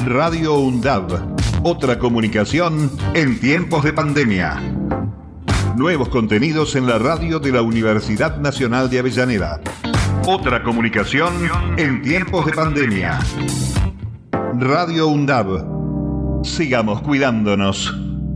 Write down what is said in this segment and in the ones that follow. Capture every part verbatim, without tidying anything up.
Radio UNDAB, otra comunicación en tiempos de pandemia. Nuevos contenidos en la radio de la Universidad Nacional de Avellaneda. Otra comunicación en tiempos de pandemia. Radio UNDAB. Sigamos cuidándonos.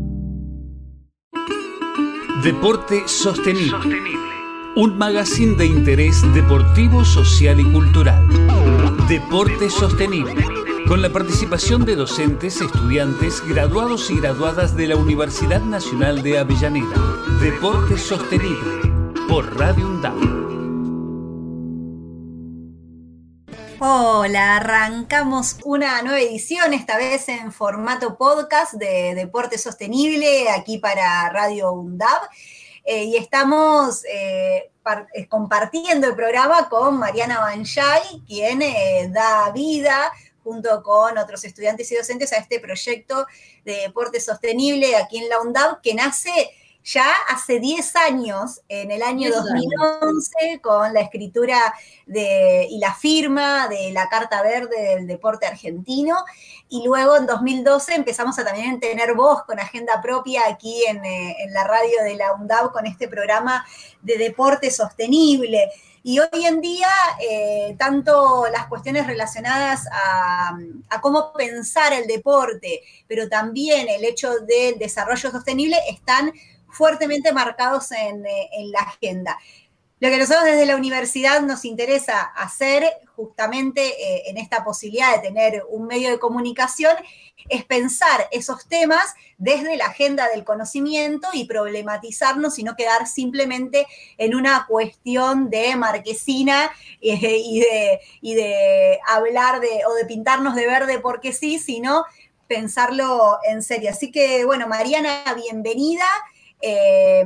Deporte Sostenible. Un magazine de interés deportivo, social y cultural. Deporte Sostenible. Con la participación de docentes, estudiantes, graduados y graduadas de la Universidad Nacional de Avellaneda. Deporte Sostenible. Por Radio UNDAB. Hola, arrancamos una nueva edición, esta vez en formato podcast de Deporte Sostenible, aquí para Radio UNDAB. Eh, y estamos eh, par- eh, compartiendo el programa con Mariana Banjay, quien eh, da vida junto con otros estudiantes y docentes a este proyecto de deporte sostenible aquí en la UNDAB, que nace ya hace diez años, en el año dos mil once, con la escritura de, y la firma de la Carta Verde del Deporte Argentino, y luego en dos mil doce empezamos a también tener voz con agenda propia aquí en, eh, en la radio de la UNDAB con este programa de deporte sostenible. Y hoy en día, eh, tanto las cuestiones relacionadas a, a cómo pensar el deporte, pero también el hecho del desarrollo sostenible están fuertemente marcados en, en la agenda. Lo que nosotros desde la universidad nos interesa hacer, justamente eh, en esta posibilidad de tener un medio de comunicación, es pensar esos temas desde la agenda del conocimiento y problematizarnos y no quedar simplemente en una cuestión de marquesina eh, y, de, y de hablar de, o de pintarnos de verde porque sí, sino pensarlo en serio. Así que, bueno, Mariana, bienvenida. Eh,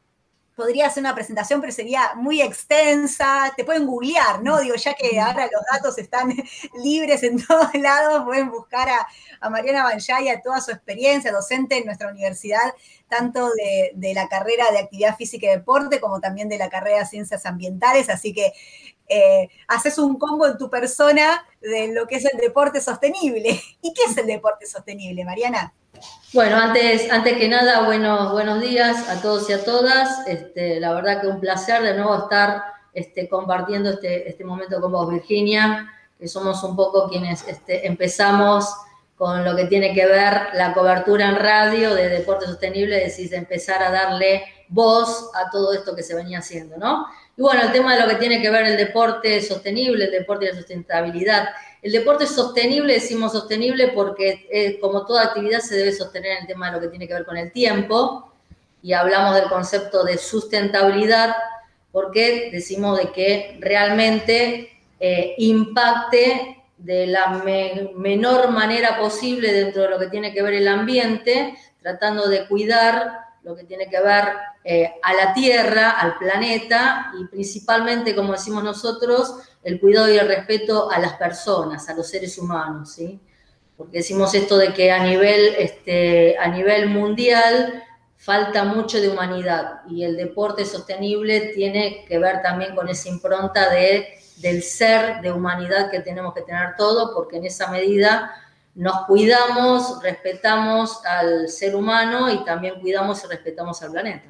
podría hacer una presentación, pero sería muy extensa. Te pueden googlear, ¿no? Digo, ya que ahora los datos están libres en todos lados, pueden buscar a, a Mariana Banjay, a toda su experiencia docente en nuestra universidad, tanto de, de la carrera de Actividad Física y Deporte, como también de la carrera de Ciencias Ambientales. Así que eh, haces un combo en tu persona de lo que es el deporte sostenible. ¿Y qué es el deporte sostenible, Mariana? Bueno, antes, antes que nada, buenos, buenos días a todos y a todas. Este, la verdad que un placer de nuevo estar este, compartiendo este, este momento con vos, Virginia, que somos un poco quienes este, empezamos con lo que tiene que ver la cobertura en radio de deporte sostenible, es decir, de empezar a darle voz a todo esto que se venía haciendo, ¿no? Y bueno, el tema de lo que tiene que ver el deporte sostenible, el deporte y la sustentabilidad. El deporte sostenible, decimos sostenible porque eh, como toda actividad se debe sostener el tema de lo que tiene que ver con el tiempo, y hablamos del concepto de sustentabilidad porque decimos de que realmente eh, impacte de la me- menor manera posible dentro de lo que tiene que ver el ambiente, tratando de cuidar lo que tiene que ver eh, a la Tierra, al planeta, y principalmente, como decimos nosotros, el cuidado y el respeto a las personas, a los seres humanos, ¿sí? Porque decimos esto de que a nivel, este, a nivel mundial falta mucho de humanidad, y el deporte sostenible tiene que ver también con esa impronta de, del ser de humanidad que tenemos que tener todo, porque en esa medida nos cuidamos, respetamos al ser humano y también cuidamos y respetamos al planeta.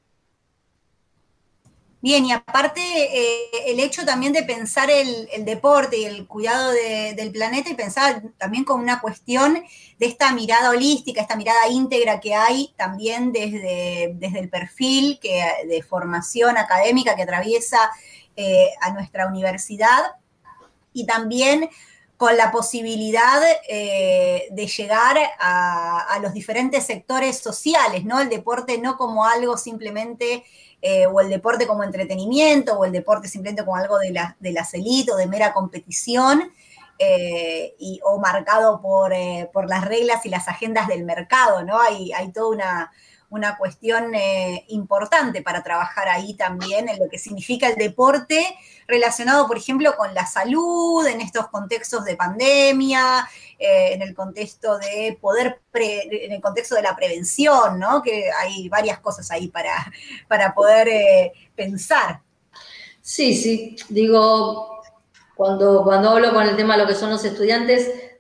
Bien, y aparte eh, el hecho también de pensar el, el deporte y el cuidado de, del planeta, y pensar también con una cuestión de esta mirada holística, esta mirada íntegra que hay también desde, desde el perfil que, de formación académica que atraviesa eh, a nuestra universidad, y también con la posibilidad eh, de llegar a, a los diferentes sectores sociales, ¿no? El deporte no como algo simplemente, eh, o el deporte como entretenimiento, o el deporte simplemente como algo de, la, de las élites o de mera competición, eh, y, o marcado por, eh, por las reglas y las agendas del mercado, ¿no? Hay, hay toda una, una cuestión eh, importante para trabajar ahí también en lo que significa el deporte relacionado, por ejemplo, con la salud, en estos contextos de pandemia, eh, en el contexto de poder, pre, en el contexto de la prevención, ¿no? Que hay varias cosas ahí para, para poder eh, pensar. Sí, sí, digo, cuando, cuando hablo con el tema de lo que son los estudiantes,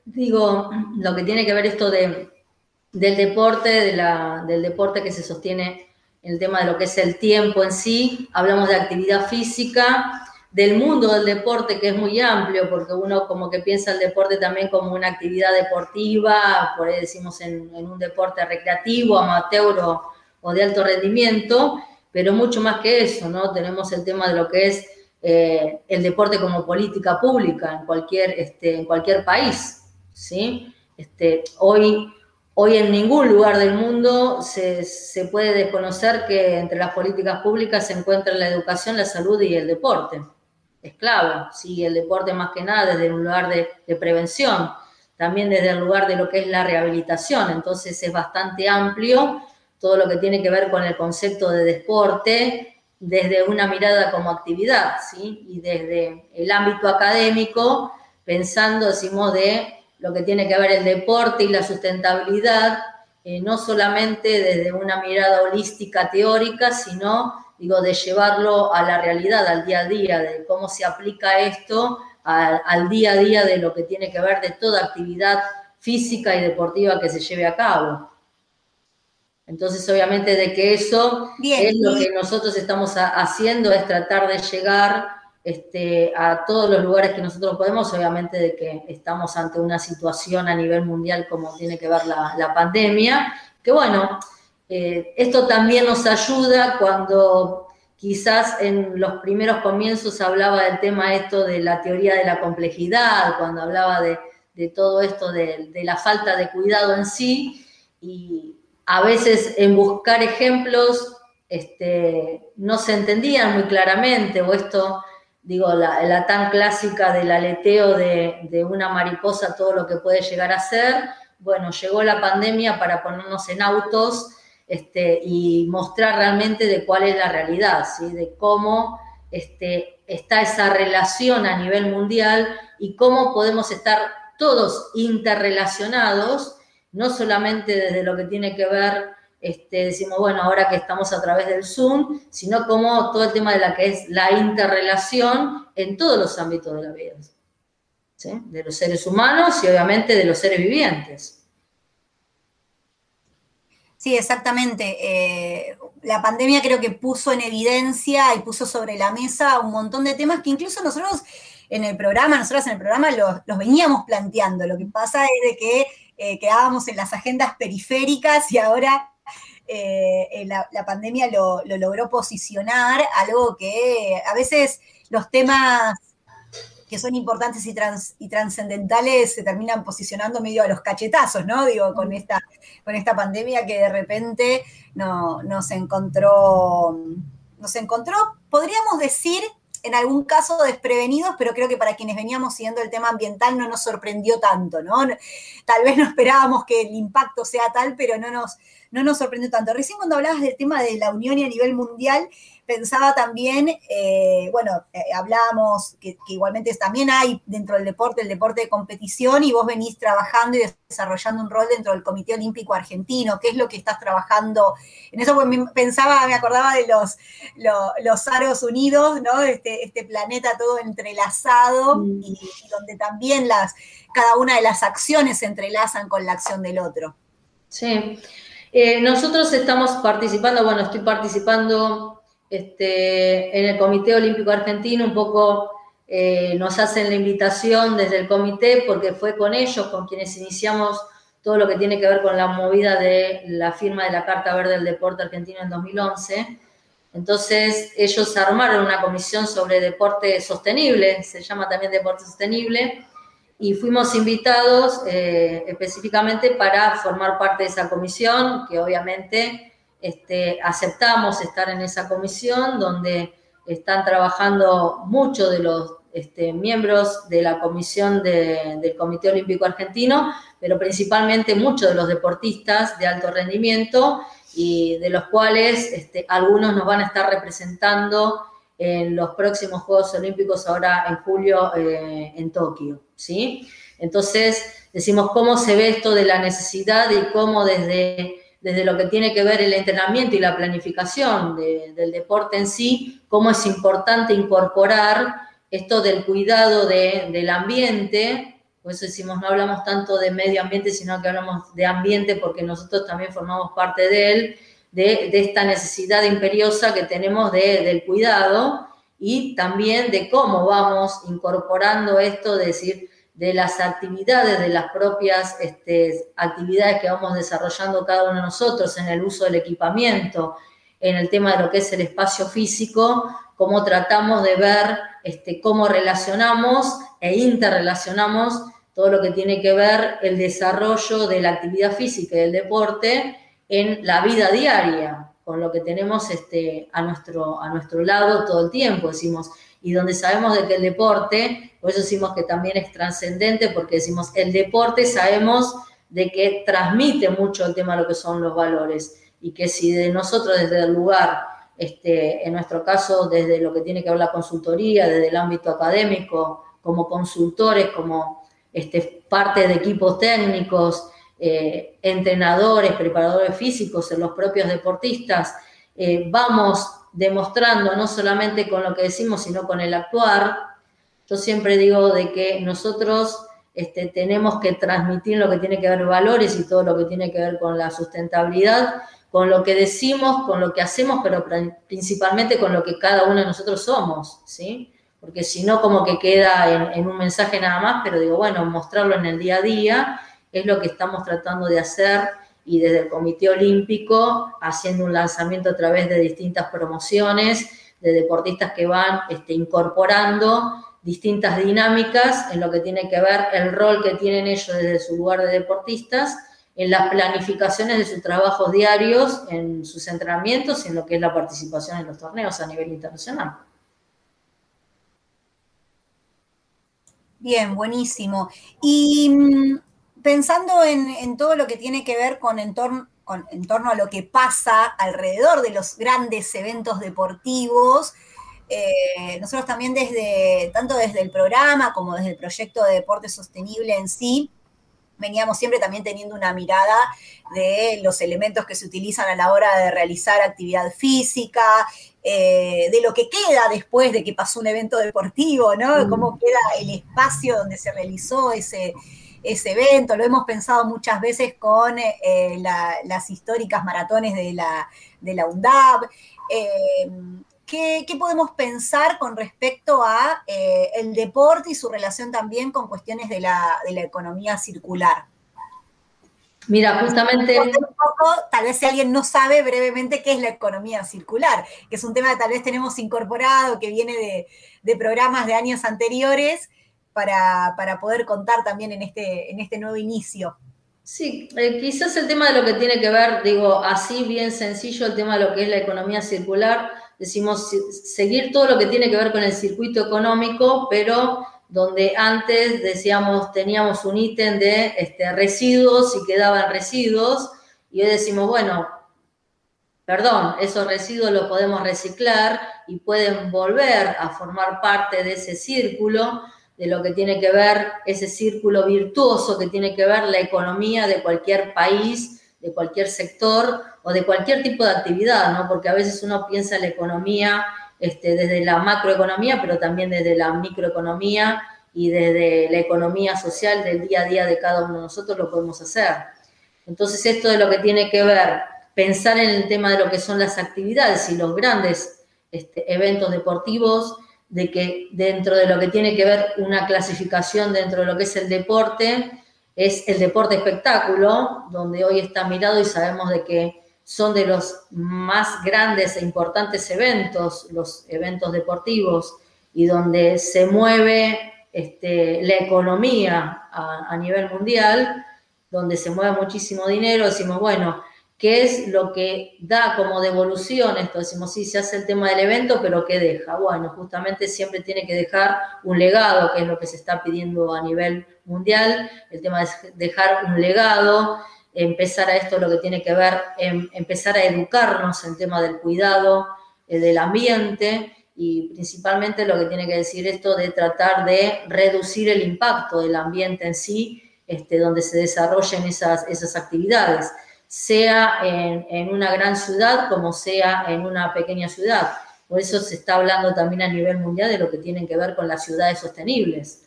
digo, lo que tiene que ver esto de, del deporte, de la, del deporte que se sostiene en el tema de lo que es el tiempo en sí, hablamos de actividad física, del mundo del deporte, que es muy amplio, porque uno como que piensa el deporte también como una actividad deportiva, por ahí decimos en, en un deporte recreativo, amateur o, o de alto rendimiento, pero mucho más que eso, ¿no? Tenemos el tema de lo que es eh, el deporte como política pública en cualquier, este, en cualquier país, ¿sí? Este, hoy, hoy en ningún lugar del mundo se, se puede desconocer que entre las políticas públicas se encuentran la educación, la salud y el deporte. Es clave, ¿sí? El deporte más que nada desde un lugar de, de prevención, también desde el lugar de lo que es la rehabilitación, entonces es bastante amplio todo lo que tiene que ver con el concepto de deporte desde una mirada como actividad, ¿sí? Y desde el ámbito académico, pensando, decimos, de lo que tiene que ver el deporte y la sustentabilidad, eh, no solamente desde una mirada holística teórica, sino, digo, de llevarlo a la realidad, al día a día, de cómo se aplica esto al, al día a día de lo que tiene que ver de toda actividad física y deportiva que se lleve a cabo. Entonces, obviamente, de que eso Bien, es lo que nosotros estamos a, haciendo, es tratar de llegar este, a todos los lugares que nosotros podemos, obviamente de que estamos ante una situación a nivel mundial como tiene que ver la, la pandemia, que bueno, eh, esto también nos ayuda cuando quizás en los primeros comienzos hablaba del tema esto de la teoría de la complejidad, cuando hablaba de, de todo esto de, de la falta de cuidado en sí, y a veces en buscar ejemplos este, no se entendían muy claramente, o esto, digo, la, la tan clásica del aleteo de, de una mariposa, todo lo que puede llegar a ser. Bueno, llegó la pandemia para ponernos en autos este, y mostrar realmente de cuál es la realidad, ¿sí? De cómo este, está esa relación a nivel mundial y cómo podemos estar todos interrelacionados, no solamente desde lo que tiene que ver, este, decimos, bueno, ahora que estamos a través del Zoom, sino como todo el tema de la que es la interrelación en todos los ámbitos de la vida, ¿sí? De los seres humanos y obviamente de los seres vivientes. Sí, exactamente. Eh, la pandemia creo que puso en evidencia y puso sobre la mesa un montón de temas que incluso nosotros en el programa, nosotros en el programa los, los veníamos planteando. Lo que pasa es de que Eh, quedábamos en las agendas periféricas y ahora eh, la, la pandemia lo, lo logró posicionar, algo que a veces los temas que son importantes y, trans, y trascendentales se terminan posicionando medio a los cachetazos, ¿no? Digo, con esta, con esta pandemia que de repente no, nos encontró, nos encontró, podríamos decir, en algún caso desprevenidos, pero creo que para quienes veníamos siguiendo el tema ambiental no nos sorprendió tanto, ¿no? Tal vez no esperábamos que el impacto sea tal, pero no nos, no nos sorprendió tanto. Recién cuando hablabas del tema de la unión y a nivel mundial, pensaba también, eh, bueno, eh, hablábamos que, que igualmente también hay dentro del deporte, el deporte de competición, y vos venís trabajando y desarrollando un rol dentro del Comité Olímpico Argentino. ¿Qué es lo que estás trabajando en eso? Pues me pensaba, me acordaba de los, los, los Aros Unidos, ¿no? Este, este planeta todo entrelazado mm. y, y donde también las, cada una de las acciones se entrelazan con la acción del otro. Sí. Eh, nosotros estamos participando, bueno, estoy participando Este, en el Comité Olímpico Argentino, un poco eh, nos hacen la invitación desde el comité, porque fue con ellos con quienes iniciamos todo lo que tiene que ver con la movida de la firma de la Carta Verde del Deporte Argentino en dos mil once. Entonces, ellos armaron una comisión sobre deporte sostenible, se llama también deporte sostenible, y fuimos invitados eh, específicamente para formar parte de esa comisión, que obviamente Este, aceptamos estar en esa comisión donde están trabajando muchos de los este, miembros de la comisión de, del Comité Olímpico Argentino, pero principalmente muchos de los deportistas de alto rendimiento y de los cuales este, algunos nos van a estar representando en los próximos Juegos Olímpicos ahora en julio eh, en Tokio, ¿sí? Entonces decimos cómo se ve esto de la necesidad y cómo desde... desde lo que tiene que ver el entrenamiento y la planificación de, del deporte en sí, cómo es importante incorporar esto del cuidado de, del ambiente Por eso decimos, no hablamos tanto de medio ambiente, sino que hablamos de ambiente porque nosotros también formamos parte de él, de, de esta necesidad imperiosa que tenemos de, del cuidado y también de cómo vamos incorporando esto, de decir, de las actividades, de las propias este, actividades que vamos desarrollando cada uno de nosotros en el uso del equipamiento, en el tema de lo que es el espacio físico, cómo tratamos de ver este, cómo relacionamos e interrelacionamos todo lo que tiene que ver el desarrollo de la actividad física y del deporte en la vida diaria, con lo que tenemos este, a, nuestro, a nuestro lado todo el tiempo, decimos, y donde sabemos de que el deporte, por eso decimos que también es trascendente, porque decimos, el deporte sabemos de que transmite mucho el tema de lo que son los valores, y que si de nosotros desde el lugar, este, en nuestro caso desde lo que tiene que ver la consultoría, desde el ámbito académico, como consultores, como este, parte de equipos técnicos, eh, entrenadores, preparadores físicos, en los propios deportistas, eh, vamos demostrando no solamente con lo que decimos, sino con el actuar. Yo siempre digo de que nosotros este, tenemos que transmitir lo que tiene que ver valores y todo lo que tiene que ver con la sustentabilidad, con lo que decimos, con lo que hacemos, pero principalmente con lo que cada uno de nosotros somos, ¿sí? Porque si no, como que queda en, en un mensaje nada más, pero digo, bueno, mostrarlo en el día a día es lo que estamos tratando de hacer, y desde el Comité Olímpico, haciendo un lanzamiento a través de distintas promociones, de deportistas que van este, incorporando distintas dinámicas en lo que tiene que ver el rol que tienen ellos desde su lugar de deportistas, en las planificaciones de sus trabajos diarios, en sus entrenamientos y en lo que es la participación en los torneos a nivel internacional. Bien, buenísimo. Y pensando en, en todo lo que tiene que ver con en, torno, con en torno a lo que pasa alrededor de los grandes eventos deportivos, eh, nosotros también desde, tanto desde el programa como desde el proyecto de deporte sostenible en sí, veníamos siempre también teniendo una mirada de los elementos que se utilizan a la hora de realizar actividad física, eh, de lo que queda después de que pasó un evento deportivo, ¿no? Cómo queda el espacio donde se realizó ese, ese evento. Lo hemos pensado muchas veces con eh, la, las históricas maratones de la, de la UNDAB. Eh, ¿Qué, ¿Qué podemos pensar con respecto a eh, el deporte y su relación también con cuestiones de la, de la economía circular? Mira, justamente... Un poco, tal vez si alguien no sabe brevemente qué es la economía circular, que es un tema que tal vez tenemos incorporado, que viene de, de programas de años anteriores, para, para poder contar también en este, en este nuevo inicio. Sí, eh, quizás el tema de lo que tiene que ver, digo, así bien sencillo, el tema de lo que es la economía circular, decimos seguir todo lo que tiene que ver con el circuito económico, pero donde antes decíamos, teníamos un ítem de este, residuos y quedaban residuos, y hoy decimos, bueno, perdón, esos residuos los podemos reciclar y pueden volver a formar parte de ese círculo, de lo que tiene que ver ese círculo virtuoso que tiene que ver la economía de cualquier país, de cualquier sector o de cualquier tipo de actividad, ¿no? Porque a veces uno piensa en la economía este, desde la macroeconomía, pero también desde la microeconomía y desde la economía social del día a día de cada uno de nosotros lo podemos hacer. Entonces, esto de lo que tiene que ver, pensar en el tema de lo que son las actividades y los grandes este, eventos deportivos, de que dentro de lo que tiene que ver una clasificación dentro de lo que es el deporte, es el deporte espectáculo, donde hoy está mirado y sabemos de que son de los más grandes e importantes eventos, los eventos deportivos, y donde se mueve este, la economía a, a nivel mundial, donde se mueve muchísimo dinero. Decimos, bueno, ¿qué es lo que da como devolución esto? Decimos, sí, se hace el tema del evento, pero ¿qué deja? Bueno, justamente siempre tiene que dejar un legado, que es lo que se está pidiendo a nivel mundial. El tema es dejar un legado, empezar a esto lo que tiene que ver, en, empezar a educarnos en el tema del cuidado eh, del ambiente, y principalmente lo que tiene que decir esto de tratar de reducir el impacto del ambiente en sí, este, donde se desarrollen esas, esas actividades, sea en, en una gran ciudad como sea en una pequeña ciudad. Por eso se está hablando también a nivel mundial de lo que tienen que ver con las ciudades sostenibles.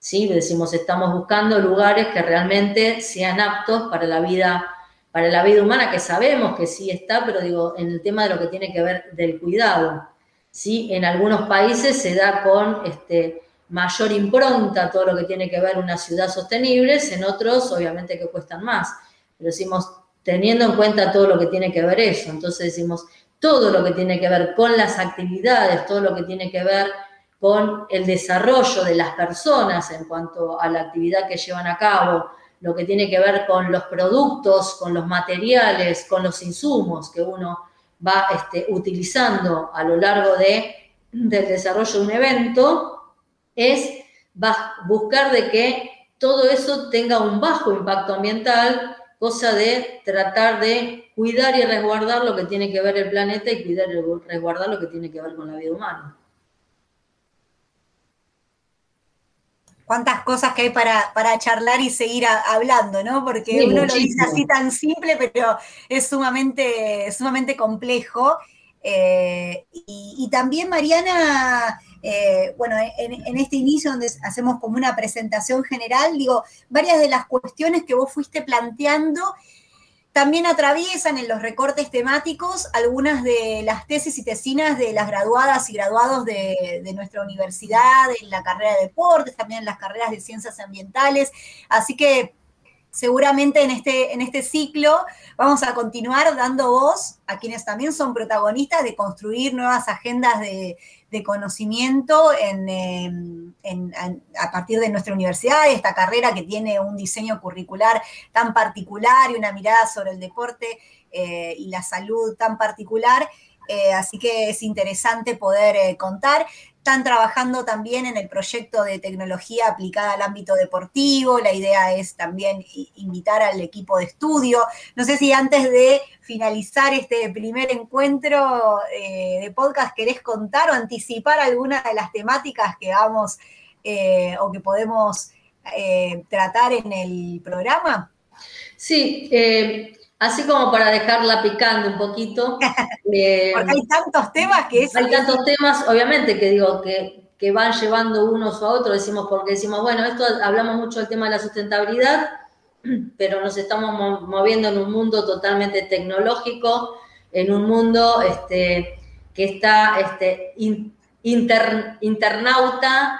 ¿sí? Decimos, estamos buscando lugares que realmente sean aptos para la vida, para la vida humana, que sabemos que sí está, pero digo, en el tema de lo que tiene que ver del cuidado, ¿sí? En algunos países se da con este, mayor impronta todo lo que tiene que ver una ciudad sostenible, en otros obviamente que cuestan más, pero decimos, teniendo en cuenta todo lo que tiene que ver eso, entonces decimos, todo lo que tiene que ver con las actividades, todo lo que tiene que ver con el desarrollo de las personas en cuanto a la actividad que llevan a cabo, lo que tiene que ver con los productos, con los materiales, con los insumos que uno va este, utilizando a lo largo de, del desarrollo de un evento, es buscar de que todo eso tenga un bajo impacto ambiental, cosa de tratar de cuidar y resguardar lo que tiene que ver el planeta y cuidar y resguardar lo que tiene que ver con la vida humana. Cuántas cosas que hay para, para charlar y seguir a, hablando, ¿no? Porque sí, uno muchísimo. Lo dice así tan simple, pero es sumamente, sumamente complejo. Eh, y, y también, Mariana, eh, bueno, en, en este inicio donde hacemos como una presentación general, digo, varias de las cuestiones que vos fuiste planteando también atraviesan en los recortes temáticos algunas de las tesis y tesinas de las graduadas y graduados de, de nuestra universidad, en la carrera de deportes, también en las carreras de ciencias ambientales. Así que seguramente en este, en este ciclo vamos a continuar dando voz a quienes también son protagonistas de construir nuevas agendas de, de conocimiento en, en, en, a partir de nuestra universidad, esta carrera que tiene un diseño curricular tan particular y una mirada sobre el deporte eh, y la salud tan particular. Eh, así que es interesante poder eh, contar. Están trabajando también en el proyecto de tecnología aplicada al ámbito deportivo. La idea es también invitar al equipo de estudio. No sé si antes de finalizar este primer encuentro eh, de podcast querés contar o anticipar alguna de las temáticas que vamos eh, o que podemos eh, tratar en el programa. Sí, eh, así como para dejarla picando un poquito. Eh, Porque hay tantos temas que es... Hay tantos es... temas, obviamente, que digo, que, que van llevando unos a otros, decimos, porque decimos, bueno, esto hablamos mucho del tema de la sustentabilidad, pero nos estamos moviendo en un mundo totalmente tecnológico, en un mundo este, que está este, inter, internauta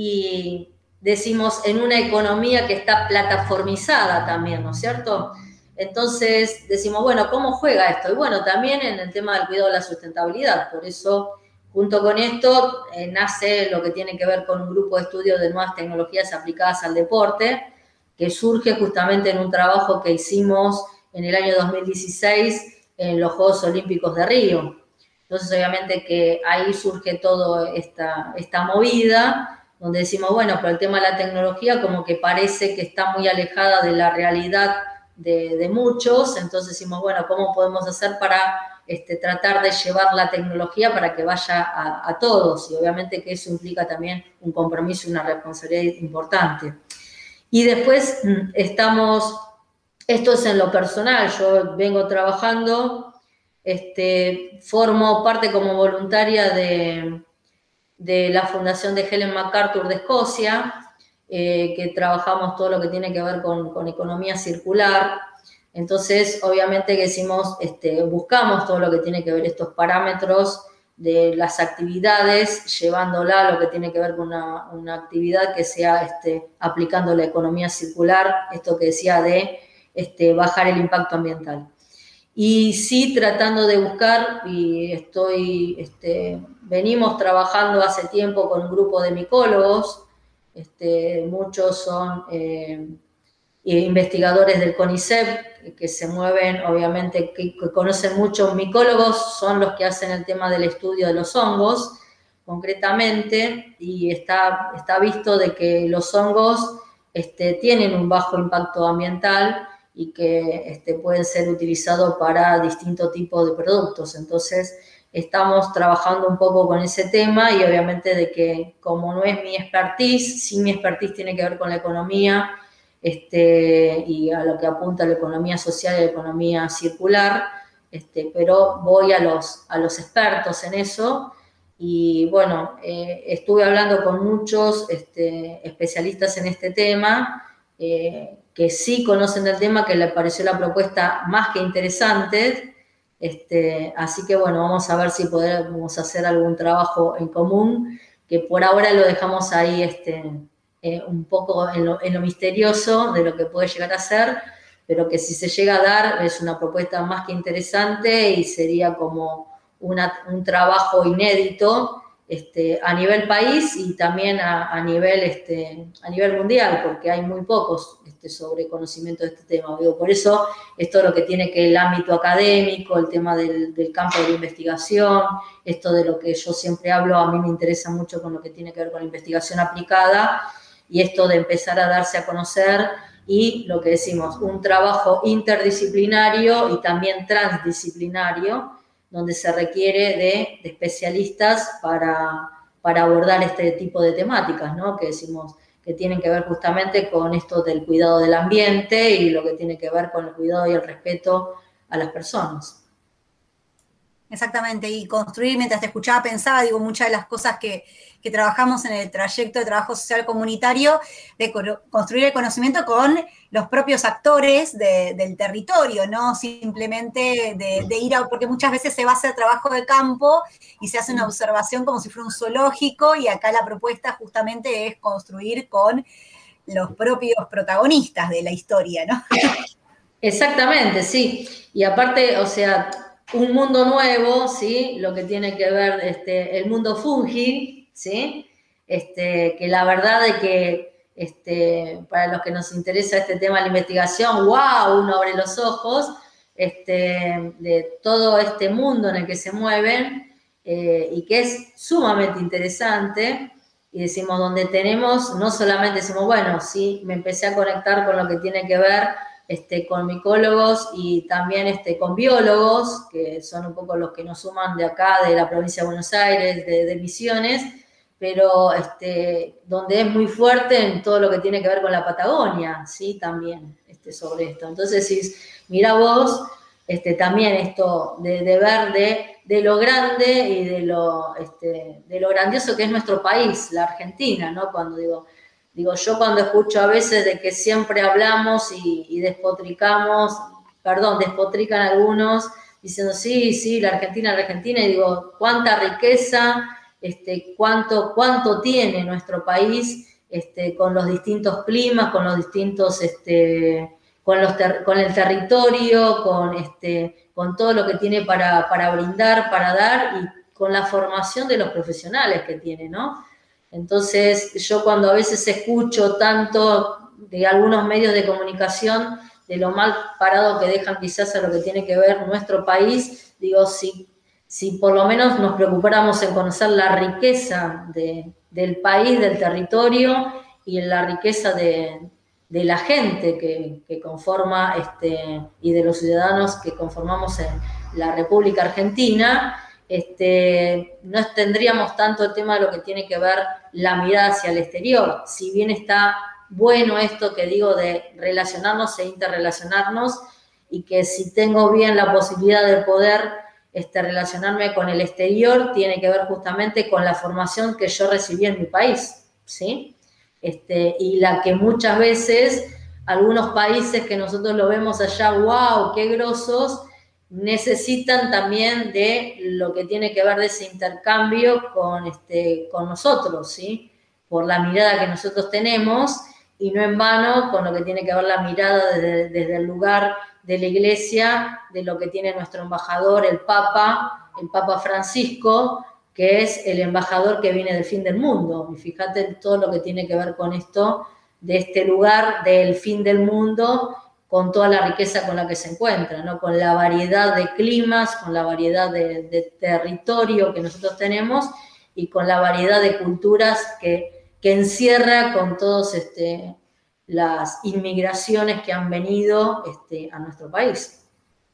y decimos en una economía que está plataformizada también, ¿no es cierto? Entonces decimos, bueno, ¿cómo juega esto? Y bueno, también en el tema del cuidado de la sustentabilidad. Por eso, junto con esto, eh, nace lo que tiene que ver con un grupo de estudios de nuevas tecnologías aplicadas al deporte, que surge justamente en un trabajo que hicimos en el año dos mil dieciséis en los Juegos Olímpicos de Río. Entonces, obviamente que ahí surge toda esta, esta movida, donde decimos, bueno, pero el tema de la tecnología como que parece que está muy alejada de la realidad De, de muchos, entonces decimos, bueno, ¿cómo podemos hacer para este, tratar de llevar la tecnología para que vaya a, a todos? Y obviamente que eso implica también un compromiso y una responsabilidad importante. Y después estamos, esto es en lo personal, yo vengo trabajando, este, formo parte como voluntaria de, de la Fundación de Helen MacArthur de Escocia, Eh, que trabajamos todo lo que tiene que ver con, con economía circular. Entonces, obviamente que decimos, este, buscamos todo lo que tiene que ver estos parámetros de las actividades, llevándola a lo que tiene que ver con una, una actividad que sea este, aplicando la economía circular, esto que decía de este, bajar el impacto ambiental. Y sí tratando de buscar, y estoy, este, venimos trabajando hace tiempo con un grupo de micólogos. Este, muchos son eh, investigadores del CONICET que se mueven, obviamente, que, que conocen muchos micólogos, son los que hacen el tema del estudio de los hongos, concretamente, y está, está visto de que los hongos este, tienen un bajo impacto ambiental y que este, pueden ser utilizados para distintos tipos de productos. Entonces, estamos trabajando un poco con ese tema y obviamente de que como no es mi expertise, sí mi expertise tiene que ver con la economía este, y a lo que apunta la economía social y la economía circular, este, pero voy a los, a los expertos en eso Y bueno, eh, estuve hablando con muchos este, especialistas en este tema, eh, que sí conocen del tema, que les pareció la propuesta más que interesante. Este, así que bueno, vamos a ver si podemos hacer algún trabajo en común, que por ahora lo dejamos ahí este, eh, un poco en lo, en lo misterioso de lo que puede llegar a ser, pero que si se llega a dar es una propuesta más que interesante y sería como una, un trabajo inédito este, a nivel país y también a, a, nivel, este, a nivel mundial, porque hay muy pocos este, sobre conocimiento de este tema. Digo, por eso esto es lo que tiene que el ámbito académico, el tema del, del campo de la investigación, esto de lo que yo siempre hablo, a mí me interesa mucho con lo que tiene que ver con la investigación aplicada y esto de empezar a darse a conocer y lo que decimos, un trabajo interdisciplinario y también transdisciplinario, donde se requiere de, de especialistas para, para abordar este tipo de temáticas, ¿no? Que decimos que tienen que ver justamente con esto del cuidado del ambiente y lo que tiene que ver con el cuidado y el respeto a las personas. Exactamente, y construir, mientras te escuchaba, pensaba, digo, muchas de las cosas que, que trabajamos en el trayecto de trabajo social comunitario, de construir el conocimiento con los propios actores de, del territorio, no simplemente de, de ir a, porque muchas veces se va a hacer trabajo de campo y se hace una observación como si fuera un zoológico, y acá la propuesta justamente es construir con los propios protagonistas de la historia, ¿no? Exactamente, sí, y aparte, o sea, un mundo nuevo, ¿sí? Lo que tiene que ver este, el mundo fungi, ¿sí? Este, que la verdad es que este, para los que nos interesa este tema de la investigación, wow, uno abre los ojos este, de todo este mundo en el que se mueven eh, y que es sumamente interesante. Y decimos, donde tenemos, no solamente decimos, bueno, sí, me empecé a conectar con lo que tiene que ver Este, con micólogos y también este, con biólogos, que son un poco los que nos suman de acá, de la provincia de Buenos Aires, de, de Misiones, pero este, donde es muy fuerte en todo lo que tiene que ver con la Patagonia, ¿sí? También este, sobre esto. Entonces, si mira vos, este, también esto de, de ver de, de lo grande y de lo, este, de lo grandioso que es nuestro país, la Argentina, ¿no? Cuando digo... Digo, yo cuando escucho a veces de que siempre hablamos y, y despotricamos, perdón, despotrican algunos, diciendo, sí, sí, la Argentina, la Argentina, y digo, cuánta riqueza, este, cuánto, cuánto tiene nuestro país este, con los distintos climas, con los distintos, este, con, los ter, con el territorio, con, este, con todo lo que tiene para, para brindar, para dar, y con la formación de los profesionales que tiene, ¿no? Entonces, yo cuando a veces escucho tanto de algunos medios de comunicación de lo mal parado que dejan quizás a lo que tiene que ver nuestro país, digo, si, si por lo menos nos preocupáramos en conocer la riqueza de, del país, del territorio y en la riqueza de, de la gente que, que conforma este, y de los ciudadanos que conformamos en la República Argentina, Este, no tendríamos tanto el tema de lo que tiene que ver la mirada hacia el exterior. Si bien está bueno esto que digo de relacionarnos e interrelacionarnos, y que si tengo bien la posibilidad de poder este, relacionarme con el exterior, tiene que ver justamente con la formación que yo recibí en mi país, ¿sí? Este, y la que muchas veces algunos países que nosotros lo vemos allá, wow, qué grosos, necesitan también de lo que tiene que ver de ese intercambio con, este, con nosotros, ¿sí? Por la mirada que nosotros tenemos, y no en vano con lo que tiene que ver la mirada desde, desde el lugar de la iglesia, de lo que tiene nuestro embajador, el Papa, el Papa Francisco, que es el embajador que viene del fin del mundo. Y fíjate todo lo que tiene que ver con esto, de este lugar del fin del mundo, con toda la riqueza con la que se encuentra, ¿no? Con la variedad de climas, con la variedad de, de territorio que nosotros tenemos y con la variedad de culturas que, que encierra con todas este, las inmigraciones que han venido este, a nuestro país.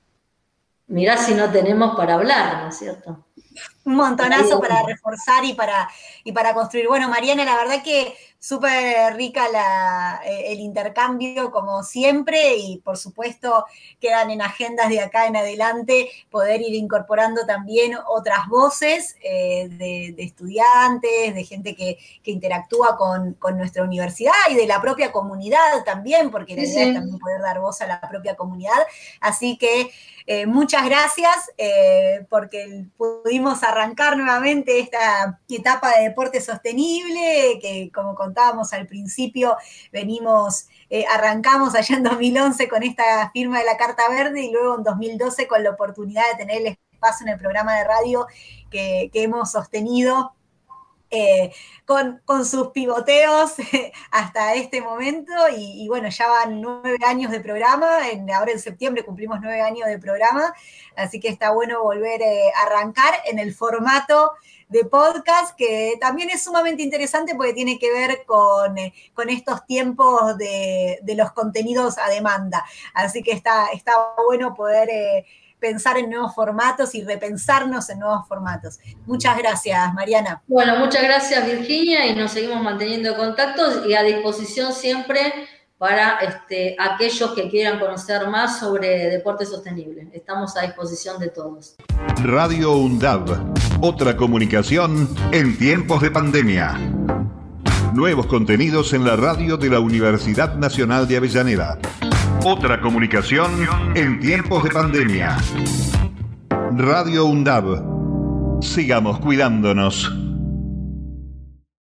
Mirá si no tenemos para hablar, ¿no es cierto? Un montonazo para reforzar y para, y para construir. Bueno, Mariana, la verdad que súper rica la, el intercambio como siempre y por supuesto quedan en agendas de acá en adelante poder ir incorporando también otras voces eh, de, de estudiantes, de gente que, que interactúa con, con nuestra universidad y de la propia comunidad también, porque la sí, idea sí. es también poder dar voz a la propia comunidad. Así que eh, muchas gracias eh, porque pudimos arrancar nuevamente esta etapa de deporte sostenible, que como contábamos al principio, venimos, eh, arrancamos allá en dos mil once con esta firma de la Carta Verde y luego en dos mil doce con la oportunidad de tener el espacio en el programa de radio que, que hemos sostenido eh, con, con sus pivoteos hasta este momento y, y bueno, ya van nueve años de programa, en, ahora en septiembre cumplimos nueve años de programa, así que está bueno volver eh, a arrancar en el formato de podcast, que también es sumamente interesante porque tiene que ver con, eh, con estos tiempos de, de los contenidos a demanda. Así que está, está bueno poder eh, pensar en nuevos formatos y repensarnos en nuevos formatos. Muchas gracias, Mariana. Bueno, muchas gracias, Virginia, y nos seguimos manteniendo contactos y a disposición siempre para este, aquellos que quieran conocer más sobre deporte sostenible. Estamos a disposición de todos. Radio UNDAV, otra comunicación en tiempos de pandemia. Nuevos contenidos en la radio de la Universidad Nacional de Avellaneda. Otra comunicación en tiempos de pandemia. Radio UNDAV. Sigamos cuidándonos.